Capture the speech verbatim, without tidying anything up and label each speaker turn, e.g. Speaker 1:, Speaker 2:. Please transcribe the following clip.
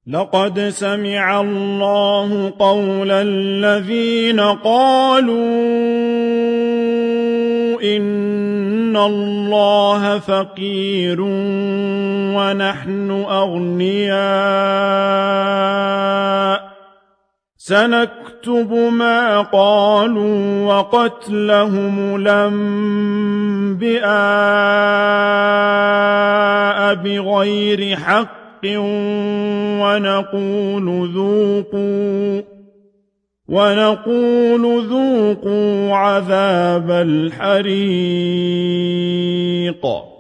Speaker 1: لقد سمع الله قول الذين قالوا إن الله فقير ونحن أغنياء سنكتب ما قالوا وقتلهم الأنبياء بغير حق ونقول ذوقوا ونقول ذوقوا عذاب الحريق